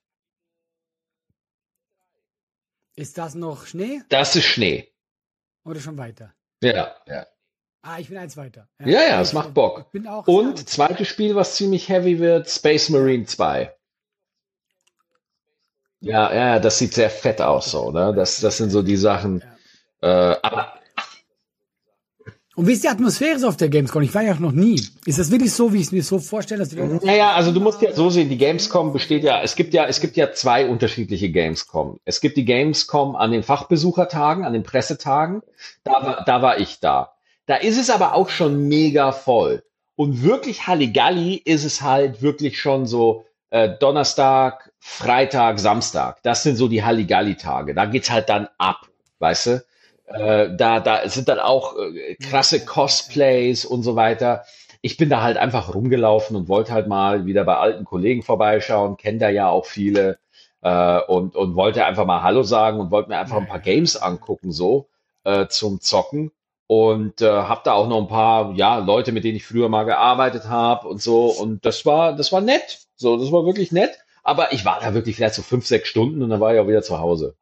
Ist das noch Schnee Das ist Schnee. oder schon weiter? Ja, ja. Ah, ich bin eins weiter. Ja, Ja, ja, ja es ich, macht äh, Bock. ich bin auch sehr Und angetan. zweites Spiel, was ziemlich heavy wird, Space Ja, Marine zwei. Ja, ja, das sieht sehr fett aus, so, ne? Das, das sind so die Sachen. ja. Äh, aber Und wie ist die Atmosphäre so auf der Gamescom? Ich war ja auch noch nie. Ist das wirklich so, wie ich es mir so vorstelle, dass die Leute auch so naja, also du musst ja haben? so sehen, die Gamescom besteht ja, es gibt ja, es gibt ja zwei unterschiedliche Gamescom. Es gibt die Gamescom an den Fachbesuchertagen, an den Pressetagen. Da war, da war ich da. Da ist es aber auch schon mega voll. Und wirklich Halligalli ist es halt wirklich schon so äh, Donnerstag, Freitag, Samstag. Das sind so die Halligalli-Tage. Da geht's halt dann ab, weißt du? Äh, da, da sind dann auch äh, Ja, krasse ja, ja, ja. Cosplays und so weiter. Ich bin da halt einfach rumgelaufen und wollte halt mal wieder bei alten Kollegen vorbeischauen, kenne da ja auch viele äh, und, und wollte einfach mal Hallo sagen und wollte mir einfach Ja, ein paar ja, Games ja. angucken, so äh, zum Zocken. Und äh, habe da auch noch ein paar, ja, Leute, mit denen ich früher mal gearbeitet habe und so. Und das war, das war nett. So, das war wirklich nett. Aber ich war da wirklich vielleicht so fünf, sechs Stunden und dann war ich auch wieder zu Hause.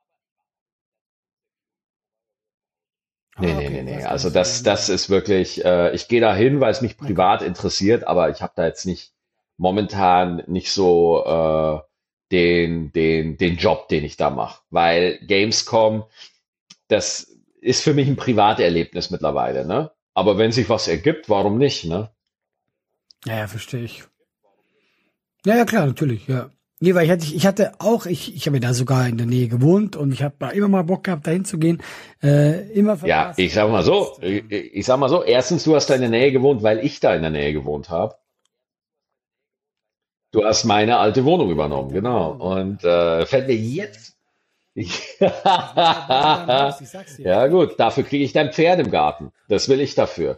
Nee, Ah, nee, nee, okay, nee. das Also kannst du das, dann. das Äh, ist wirklich, äh, ich gehe da hin, weil es mich na cool. privat interessiert, aber ich habe da jetzt nicht momentan nicht so äh, den, den, den Job, den ich da mache. Weil Gamescom, das ist für mich ein Privaterlebnis mittlerweile, ne? Aber wenn sich was ergibt, warum nicht, ne? Ja, ja, verstehe ich. Ja, ja, klar, natürlich, ja. Nee, weil ich hatte, ich hatte auch, ich, ich habe ja da sogar in der Nähe gewohnt und ich habe da immer mal Bock gehabt, dahin zu gehen. Äh, immer Ja, verpasst ich sag und mal so, jetzt, ich, ähm, ich sag mal so, erstens, du hast da in der Nähe gewohnt, weil ich da in der Nähe gewohnt habe. Du hast meine alte Wohnung ja, weil ich übernommen, da genau. gewohnt habe, Und ja. äh, fällt mir Das, äh, jetzt. ich war auch bald in deinem Haus, ich sag's dir. Ja, gut, dafür kriege ich dein Pferd im Garten. Das will ich dafür.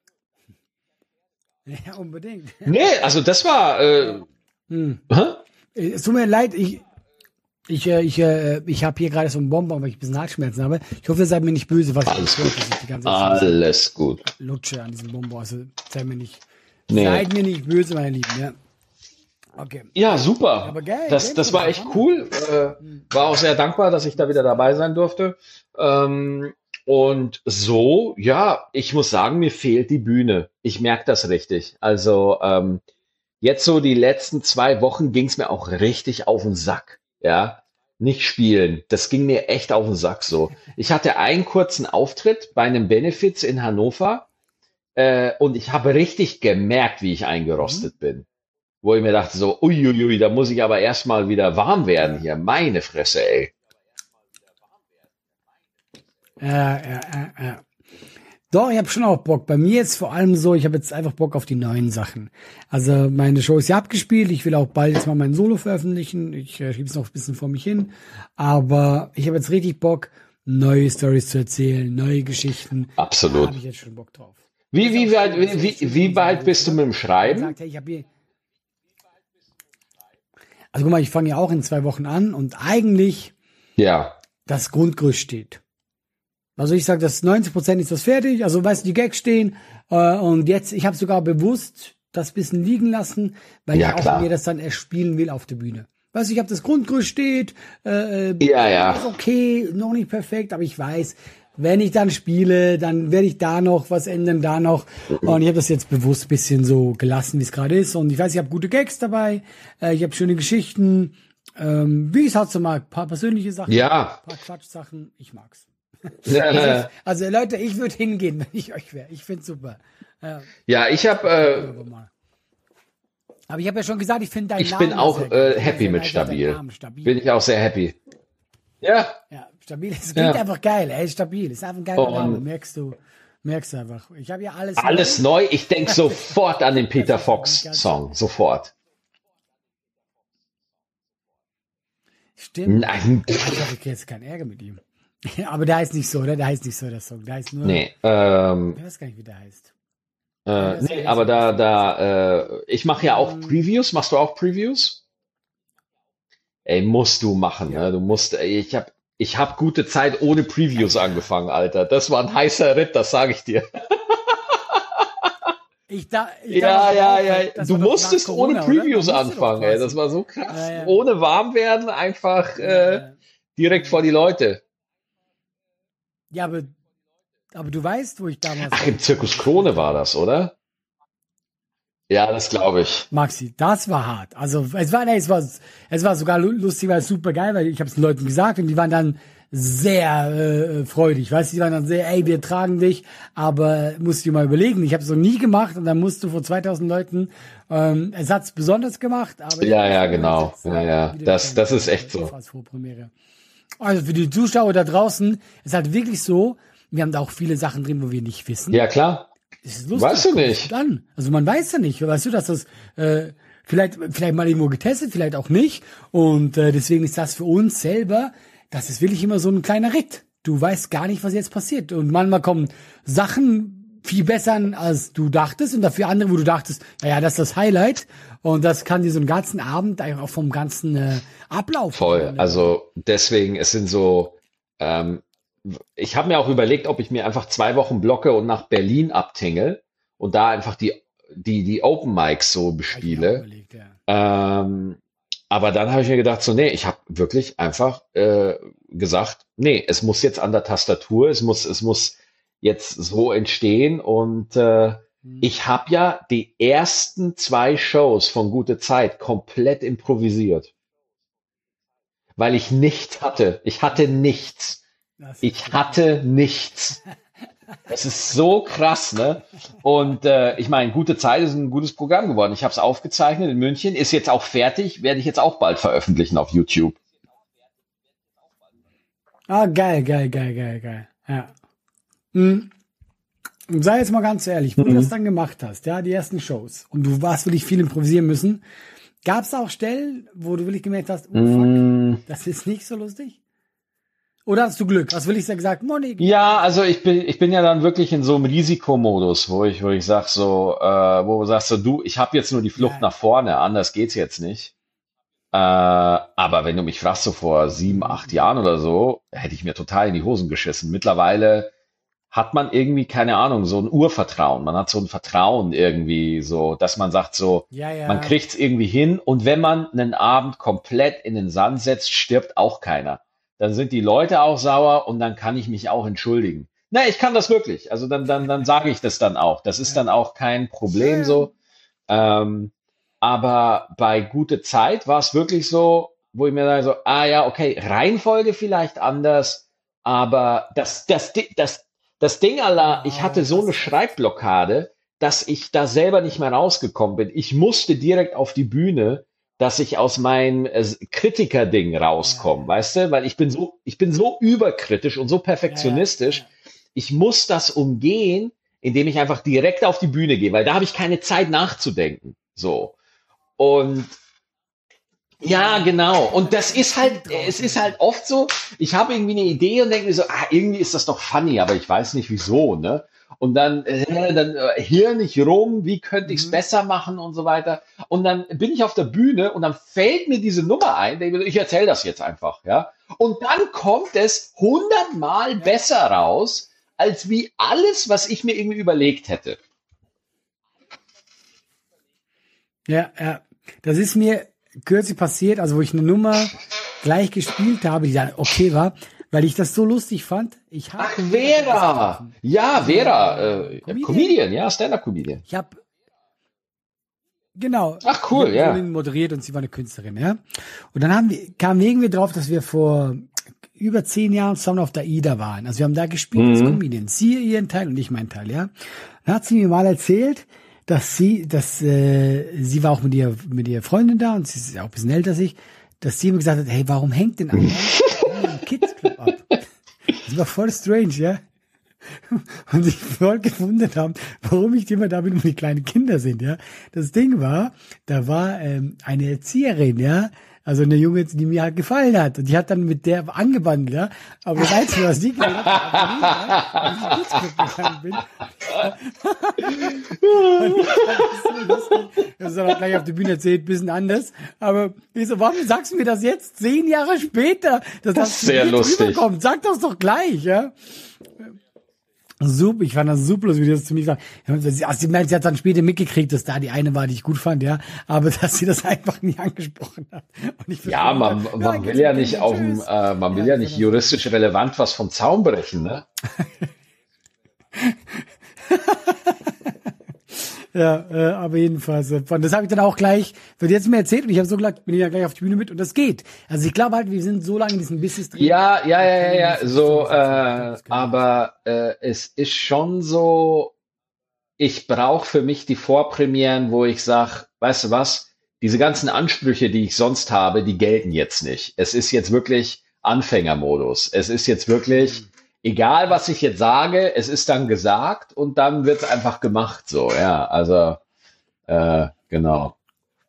Ja, unbedingt. Nee, also das war. Äh, Ja. Hm. hä? Äh, Es tut mir leid, ich, ich, äh, ich, äh, ich habe hier gerade so einen Bonbon, weil ich ein bisschen Halsschmerzen habe. Ich hoffe, ihr seid mir nicht böse, was ich Alles jetzt hört, gut. dass ich die ganze Zeit so ein bisschen Alles gut. lutsche an diesem Bonbon. Also seid mir nicht, Nee. seid mir nicht böse, meine Lieben, ja. Okay. Ja, Ja, super. aber geil, Das, das Gamescom ist war doch echt Hammer. cool. Äh, Hm. war auch sehr dankbar, dass ich da wieder dabei sein durfte. Ähm, und so, ja, ich muss sagen, mir fehlt die Bühne. Ich merke das richtig. Also ähm, jetzt so die letzten zwei Wochen ging es mir auch richtig auf den Sack. Ja, nicht spielen. Das ging mir echt auf den Sack so. Ich hatte einen kurzen Auftritt bei einem Benefits in Hannover äh, und ich habe richtig gemerkt, wie ich Mhm. eingerostet bin. Wo ich mir dachte so, uiuiui, da muss ich aber erstmal wieder warm werden Ja, hier. Meine Fresse, ey. ja, ja, ja, ja. Doch, ich habe schon auch Bock. Bei mir jetzt vor allem so, ich habe jetzt einfach Bock auf die neuen Sachen. Also meine Show ist ja abgespielt. Ich will auch bald jetzt mal mein Solo veröffentlichen. Ich äh, schiebe es noch ein bisschen vor mich hin. Aber ich habe jetzt richtig Bock, neue Stories zu erzählen, neue Geschichten. Da habe Absolut. ich jetzt schon Bock drauf. Wie, Das ist auch wie weit, schön. Das ist wie, echt schön wie, von wie unseren weit Jungs, bist du oder? mit dem Wenn man Schreiben? sagt, hey, ich habe hier, also guck mal, ich fange ja auch in zwei Wochen an und eigentlich Ja, das Grundgerüst steht. Also ich sage, das neunzig Prozent ist das fertig, also weißt du, die Gags stehen äh, und jetzt, ich habe sogar bewusst das bisschen liegen lassen, weil ja ich auch mir klar. das dann erspielen will auf der Bühne. Weißt du, ich habe das Grundgerüst steht, äh, äh, Ja, ja. ist okay, noch nicht perfekt, aber ich weiß, wenn ich dann spiele, dann werde ich da noch was ändern, da noch. Und ich habe das jetzt bewusst bisschen so gelassen, wie es gerade ist. Und ich weiß, ich habe gute Gags dabei, äh, ich habe schöne Geschichten, ähm, wie ich es halt so mag, paar persönliche Sachen, Ja. paar Quatschsachen, ich mag's. Also, ich, Äh, also Leute, ich würde hingehen, wenn ich euch wäre. Ich find's super. Ja, Ja, ich habe, gucken wir äh, aber mal. Aber ich habe ja schon gesagt, ich finde deinen ich bin Namen ja auch sehr geil. Ich äh, finde das happy sehr mit nice, auch deinen stabil. Namen, Bin stabil. ich auch sehr happy. Ja, Ja, stabil. Es klingt ja. einfach geil. Er ist stabil. Ist einfach ein geiler Name. Und Merkst du, merkst du einfach. Ich habe ja alles alles neu. neu. Ich denke Das, sofort an den das Peter ist einfach die Fox ganze. Song. Sofort. Stimmt. Nein. Ah, ich hoffe, ich kriege jetzt keinen Ärger mit ihm. Aber der heißt nicht so, oder? Der heißt nicht so, der Song. Der heißt nur, Nee. Ähm, ich weiß gar nicht, wie der heißt. Ja, äh, der Song nee, heißt aber da, anders. da, äh, ich mache ja auch Hm, Previews. Machst du auch Previews? ey, musst du machen, Ja. ne? Du musst, ey, ich hab, ich hab gute Zeit ohne Previews angefangen, Alter. Das war ein heißer Ritt, das sage ich dir. Ich da, ich Ja, damals ja, auch, ja. das Du war doch nach musstest Corona, ohne oder? Previews Man musste doch anfangen, ey. quasi. Das war so krass. Ja, ja. Ohne warm werden, einfach äh, Ja, direkt vor die Leute. ja, aber, aber du weißt, wo ich damals Ach, im Zirkus Krone war das, oder? Ja, das glaube ich. Maxi, das war hart. Also es war, nee, es war, es war sogar lu- lustig, weil es super geil, weil ich habe es den Leuten gesagt und die waren dann sehr äh, freudig. Weißt du, die waren dann sehr, ey, wir tragen dich, aber musst du dir mal überlegen. Ich habe es noch nie gemacht und dann musst du vor zweitausend Leuten ähm, Ersatz besonders gemacht. Aber Ja, ja, genau. Jetzt, Ja, ja. wieder Das, keine- das ist echt so. Fast Vorpremiere. Also für die Zuschauer da draußen ist halt wirklich so, wir haben da auch viele Sachen drin, wo wir nicht wissen. Ja, klar. Es ist lustig, Weißt du kommt nicht. gut an. Also man weiß ja nicht, weißt du, dass das äh, vielleicht vielleicht mal irgendwo getestet, vielleicht auch nicht. Und äh, deswegen ist das für uns selber, das ist wirklich immer so ein kleiner Ritt. Du weißt gar nicht, was jetzt passiert. Und manchmal kommen Sachen viel besser an, als du dachtest, und dafür andere, wo du dachtest, naja, das ist das Highlight. Und das kann dir so einen ganzen Abend einfach auch vom ganzen äh, Ablauf. Voll. Also deswegen, es sind so, ähm, ich habe mir auch überlegt, ob ich mir einfach zwei Wochen blocke und nach Berlin abtingel und da einfach die, die, die Open Mics so Hab ich mir auch bespiele. überlegt, ja. Ähm, aber dann habe ich mir gedacht, so, nee, ich habe wirklich einfach äh, gesagt, nee, es muss jetzt an der Tastatur, es muss, es muss jetzt so entstehen. Und äh, Hm. ich habe ja die ersten zwei Shows von Gute Zeit komplett improvisiert, weil ich nichts hatte. Ich hatte nichts. Das ist Ich hatte nichts. Es ist so krass, ne? Und äh, ich meine, Gute Zeit ist ein gutes Programm geworden. Ich habe es aufgezeichnet in München, ist jetzt auch fertig, werde ich jetzt auch bald veröffentlichen auf YouTube. Ah, geil, geil, geil, geil, geil. Ja. Hm. Und sei jetzt mal ganz ehrlich, wo du das dann gemacht hast, ja, die ersten Shows, und du warst wirklich viel improvisieren müssen, gab es auch Stellen, wo du wirklich gemerkt hast, oh fuck, Mm, das ist nicht so lustig? Oder hast du Glück? Hast du wirklich gesagt, Moni, Ja, also ich bin, ich bin ja dann wirklich in so einem Risikomodus, wo ich, wo ich sag so, äh, wo du sagst so, du, ich habe jetzt nur die Flucht Ja. nach vorne, anders geht's jetzt nicht. Äh, aber wenn du mich fragst, so vor sieben, acht Jahren oder so, hätte ich mir total in die Hosen geschissen. Mittlerweile hat man irgendwie, keine Ahnung, so ein Urvertrauen. Man hat so ein Vertrauen irgendwie, so, dass man sagt so, ja, ja, man kriegt's irgendwie hin. Und wenn man einen Abend komplett in den Sand setzt, stirbt auch keiner. Dann sind die Leute auch sauer und dann kann ich mich auch entschuldigen. Na, ich kann das wirklich. Also dann, dann, dann sage ich das dann auch. Das ist dann auch kein Problem so. Ähm, aber bei Gute Zeit war es wirklich so, wo ich mir sage so, ah ja, okay, Reihenfolge vielleicht anders, aber das, das, Di- das, das Ding Allah, ich hatte so eine Schreibblockade, dass ich da selber nicht mehr rausgekommen bin. Ich musste direkt auf die Bühne, dass ich aus meinem äh, Kritiker-Ding rauskomme, Ja. weißt du? Weil ich bin so, ich bin so überkritisch und so perfektionistisch. Ja, ja, Ich muss das umgehen, indem ich einfach direkt auf die Bühne gehe, weil da habe ich keine Zeit nachzudenken. So. Und ja, genau. Und das ist halt, es ist halt oft so, ich habe irgendwie eine Idee und denke mir so, ah, irgendwie ist das doch funny, aber ich weiß nicht wieso, ne? Und dann, äh, dann äh, hirn ich rum, wie könnte ich es Mhm. besser machen und so weiter. Und dann bin ich auf der Bühne und dann fällt mir diese Nummer ein, denke mir so, ich erzähle das jetzt einfach, ja. Und dann kommt es hundertmal besser raus, als wie alles, was ich mir irgendwie überlegt hätte. ja, ja. Das ist mir kürzlich passiert, also wo ich eine Nummer gleich gespielt habe, die dann okay war, weil ich das so lustig fand. Ich habe Ach, Vera! Ja, Vera, äh, Comedian. Comedian, ja, Stand-up-Comedian. Ich habe genau. Ach, cool, ich ja. hab moderiert und sie war eine Künstlerin, ja. Und dann haben wir, kamen wir irgendwie drauf, dass wir vor über zehn Jahren zusammen auf der Ida waren. Also wir haben da gespielt als Mhm. Comedian. Sie ihren Teil und ich meinen Teil, ja. Dann hat sie mir mal erzählt, dass sie, dass äh, sie war auch mit ihr mit ihrer Freundin da und sie ist ja auch ein bisschen älter als ich, dass sie mir gesagt hat, hey, warum hängt denn einer im Kids Club ab? Das war voll strange, ja. und sich voll gewundert haben, warum ich immer da bin, wo die kleinen Kinder sind, ja. Das Ding war, da war ähm, eine Erzieherin, ja, also eine Junge, die mir halt gefallen hat. Und die hat dann mit der angebandelt, ja. Aber das Einzige, was die gemacht hat, war nie, ja, als ich ins Putzclub gegangen bin. Und das ist so lustig. Das ist auch gleich auf der Bühne erzählt, bisschen anders. Aber ich so, warum sagst du mir das jetzt, zehn Jahre später? Dass Das ist sehr lustig. rüberkommt? Sag das doch gleich, ja. Super, ich fand das super, wie die das zu mir gesagt haben. Sie, also sie meint, sie hat dann später mitgekriegt, dass da die eine war, die ich gut fand, ja, aber dass sie das einfach nie angesprochen hat. Und ich Ja, man, verstehe, man will ja nicht auf dem, tschüss. äh, man will Ja, ja ich nicht fand das juristisch relevant was vom Zaun brechen, ne? Ja, äh, aber jedenfalls, äh, von- das habe ich dann auch gleich, wird jetzt mir erzählt und ich habe so gesagt, bin ich ja gleich auf die Bühne mit und das geht. Also ich glaube halt, wir sind so lange in diesem Business drin. Ja, ja, ja, ja, ja, Das so, ist- äh, das kann ich. aber äh, es ist schon so, ich brauche für mich die Vorpremieren, wo ich sage, weißt du was, diese ganzen Ansprüche, die ich sonst habe, die gelten jetzt nicht. Es ist jetzt wirklich Anfängermodus. Es ist jetzt wirklich, egal was ich jetzt sage, es ist dann gesagt und dann wird es einfach gemacht so, ja, also äh, genau.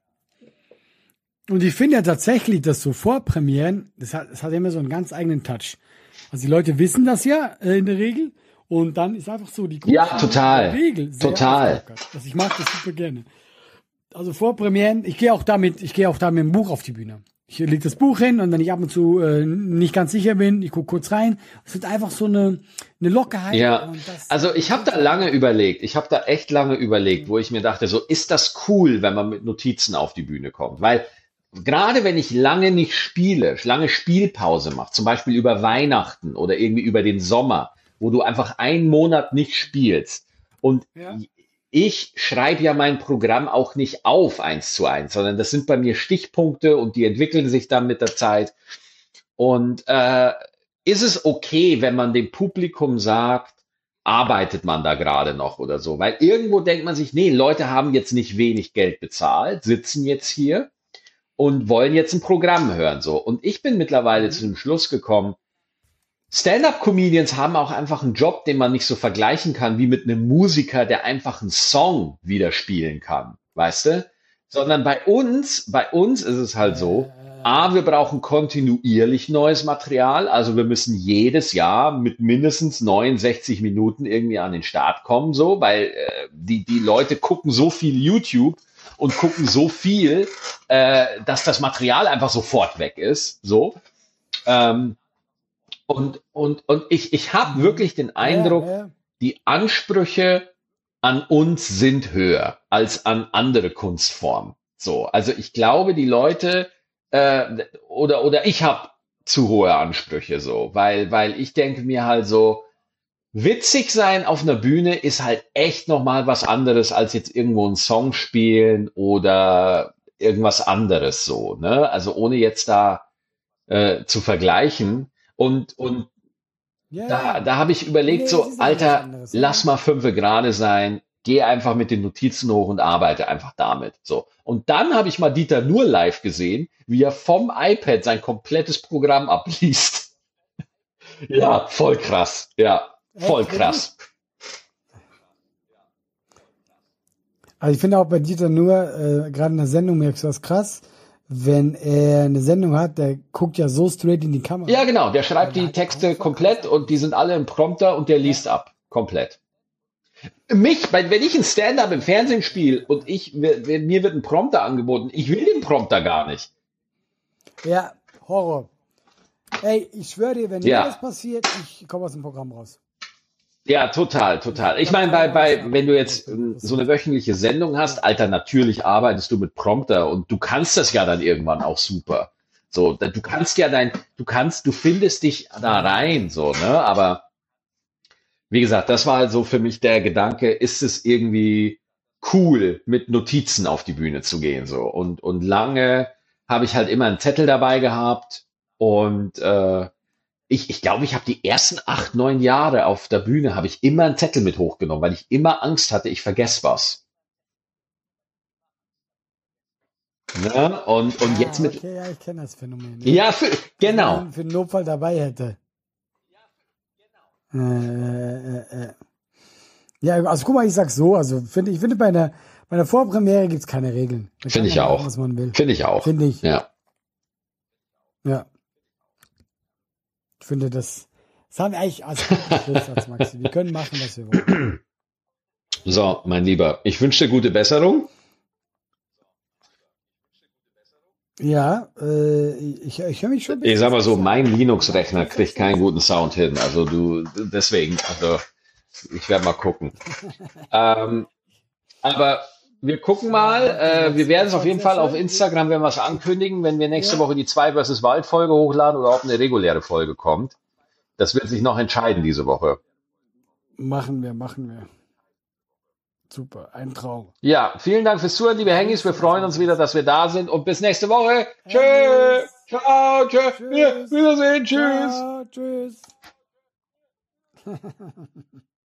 Und ich finde ja tatsächlich, dass so Vorpremieren, das hat, das hat immer so einen ganz eigenen Touch. Also die Leute wissen das ja äh, in der Regel und dann ist einfach so die Ja, Grundstimmung total. in der Regel sehr Total. aufgelockert. Also ich mag das super gerne. Also Vorpremieren, ich gehe auch damit, ich gehe auch da mit dem Buch auf die Bühne. Ich lege das Buch hin und wenn ich ab und zu äh, nicht ganz sicher bin, ich gucke kurz rein. Es ist einfach so eine, eine Lockerheit. Ja, und das, also ich habe da lange überlegt, ich habe da echt lange überlegt, wo ich mir dachte, so ist das cool, wenn man mit Notizen auf die Bühne kommt, weil gerade wenn ich lange nicht spiele, lange Spielpause mache, zum Beispiel über Weihnachten oder irgendwie über den Sommer, wo du einfach einen Monat nicht spielst und Ja. ich schreibe ja mein Programm auch nicht auf eins zu eins, sondern das sind bei mir Stichpunkte und die entwickeln sich dann mit der Zeit. Und äh, ist es okay, wenn man dem Publikum sagt, arbeitet man da gerade noch oder so? Weil irgendwo denkt man sich, nee, Leute haben jetzt nicht wenig Geld bezahlt, sitzen jetzt hier und wollen jetzt ein Programm hören. So. Und ich bin mittlerweile zu dem Schluss gekommen, Stand-up-Comedians haben auch einfach einen Job, den man nicht so vergleichen kann wie mit einem Musiker, der einfach einen Song wieder spielen kann, weißt du? Sondern bei uns, bei uns ist es halt so, A, wir brauchen kontinuierlich neues Material, also wir müssen jedes Jahr mit mindestens neunundsechzig Minuten irgendwie an den Start kommen, so, weil äh, die, die Leute gucken so viel YouTube und gucken so viel, äh, dass das Material einfach sofort weg ist, so. Ähm, und, und, und ich, ich habe wirklich den Eindruck, Ja, ja. die Ansprüche an uns sind höher als an andere Kunstformen. So, also ich glaube, die Leute äh, oder oder ich habe zu hohe Ansprüche so, weil weil ich denke mir halt so, witzig sein auf einer Bühne ist halt echt noch mal was anderes als jetzt irgendwo einen Song spielen oder irgendwas anderes so, ne? Also ohne jetzt da äh, zu vergleichen. Und, und Ja, da, ja. da habe ich überlegt, Nee, so, es ist auch was Alter, anderes, ja. lass mal fünfe gerade sein, geh einfach mit den Notizen hoch und arbeite einfach damit. So. Und dann habe ich mal Dieter Nuhr live gesehen, wie er vom iPad sein komplettes Programm abliest. Ja, voll krass. Ja, voll Echt, krass. Also ich finde auch bei Dieter nur, äh, gerade in der Sendung merkst du das krass, wenn er eine Sendung hat, der guckt ja so straight in die Kamera. Ja, genau. Der schreibt Der die hat Texte einfach- komplett und die sind alle im Prompter und der liest ab. Komplett. Mich, weil wenn ich ein Stand-up im Fernsehen spiele und ich, mir mir wird ein Prompter angeboten, ich will den Prompter gar nicht. Ja, Horror. Ey, ich schwöre dir, wenn Ja. mir das passiert, ich komme aus dem Programm raus. Ja, total, total. Ich meine, bei, bei, wenn du jetzt ähm, so eine wöchentliche Sendung hast, Alter, natürlich arbeitest du mit Prompter und du kannst das ja dann irgendwann auch super. So, da- du kannst ja dein, du kannst, du findest dich da rein, so, ne? Aber wie gesagt, das war halt so für mich der Gedanke, ist es irgendwie cool, mit Notizen auf die Bühne zu gehen, so. Und, und lange habe ich halt immer einen Zettel dabei gehabt und äh, ich, ich glaube, ich habe die ersten acht, neun Jahre auf der Bühne habe ich immer einen Zettel mit hochgenommen, weil ich immer Angst hatte, ich vergesse was. Ne? Und, und jetzt Ah, mit, okay, ja, ich kenne das Phänomen. ja, für, genau. Wenn man für den Notfall dabei hätte. Äh, äh, äh. Ja, also guck mal, ich sag's so, also finde ich finde bei einer bei einer Vorpremiere gibt's keine Regeln. Da Finde kann ich man machen, auch. was man will. Finde ich auch. Finde ich. Ja. Ja. Ich finde das das haben wir eigentlich als guten Schlusssatz, Maxi. Wir können machen, was wir wollen. So, mein Lieber, ich wünsche dir gute Besserung. Ja, äh, ich, ich höre mich schon ein Ich bisschen sag mal so, besser. mein Linux-Rechner kriegt keinen guten Sound hin. Also du, deswegen, also ich werde mal gucken. Ähm, aber wir gucken mal. Äh, wir werden es auf jeden Fall auf Instagram, wenn wir es ankündigen, wenn wir nächste Ja. Woche die zwei versus Wald Folge hochladen oder ob eine reguläre Folge kommt. Das wird sich noch entscheiden diese Woche. Machen wir, machen wir. Super, ein Traum. Ja, vielen Dank fürs Zuhören, liebe Hengis. Wir freuen uns wieder, dass wir da sind und bis nächste Woche. Tschö, Hengis. ciao, tschö, Tschüss. Wir- Wiedersehen, tschüss. Ciao, tschüss.